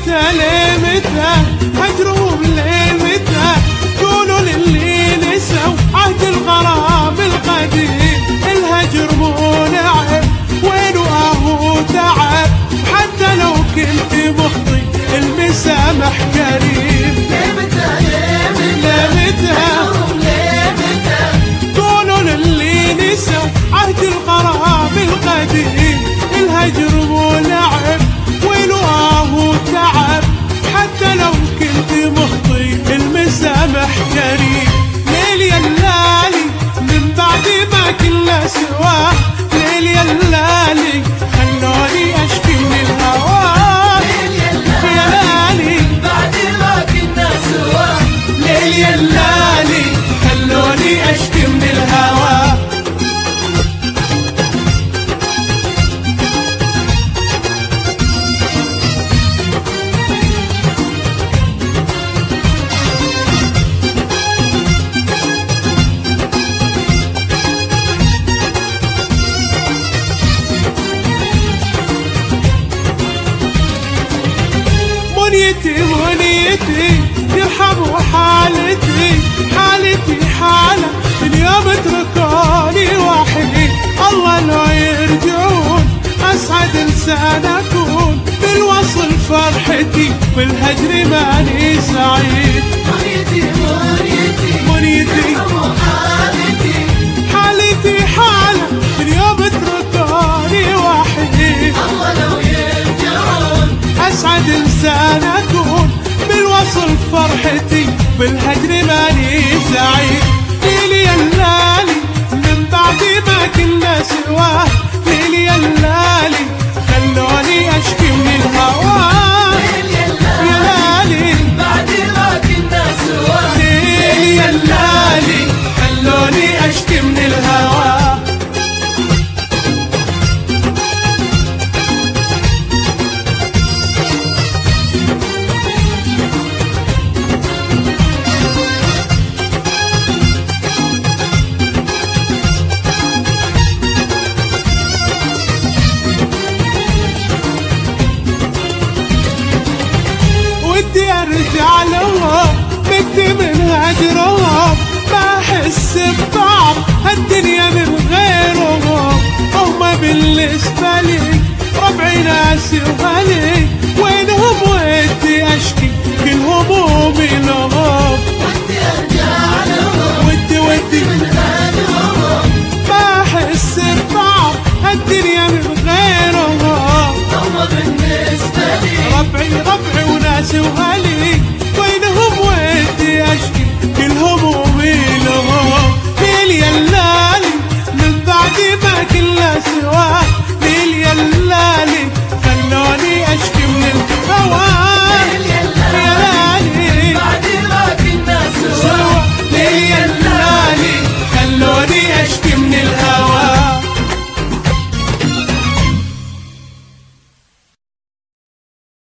متى ليه متى هجرهم ليه متى قولوا للي نسوا عهد الغرام القديم الهجر مو لعب وينو اهو تعب حتى لو كنت مخطي المسامح قريب ليه متى ليه متى هجرهم ليه متى قولوا للي نسوا عهد الغرام القديم الهجر مو لعب وينو اهو تعب حتى لو كنت مخطي المسامح قريب ليل يا الليالي من بعد ما كنا سوا ليل يا الليالي خلوني اشكي من الهوى ليل يا الليالي بعد ما كنا سوا ليل يا الليالي خلوني اشكي من الهوى منيتي يرحموا حالتي حالة اليوم اتركوني وحدي الله لو يرجعون اسعد انسان اكون بالوصل فرحتي بالهجر ماني سعيد منيتي يرحموا حالتي حالة اليوم اتركوني وحدي الله لو يرجعون اسعد انسان اكون بالوصل فرحتي بالهجر ماني سعيد ليلي يا الليالي من بعد ما كنا سوا ليلي يا الليالي خلوني اشكي من الهوى يا ليالي بعد ما كنا سوا ليلي يا الليالي خلوني اشكي من الهوى ودي ارجع لهم بدي من هجرهم ما احس بطعم هالدنيا من غيرهم هم بالنسبه لي ربعي ناسي وغالي